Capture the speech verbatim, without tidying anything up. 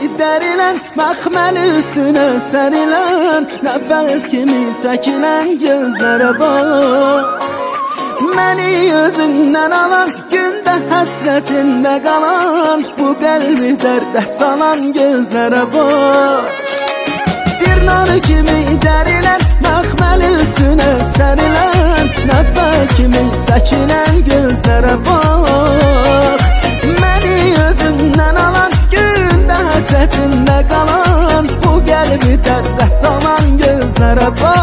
dərilən, məxməli üstünə sərilən, nəfəs kimi çəkilən gözlərə bax. Məni özündən alan, gündə həsrətində qalan, bu qəlbi dərdə salan gözlərə bax. Bir narı kimi dərilən, məxməli üstünə sərilən, nəfəs kimi çəkilən gözlərə bax. Məni özündən alan, gündə həsrətində qalan, bu qəlbi dərdə salan gözlərə bax.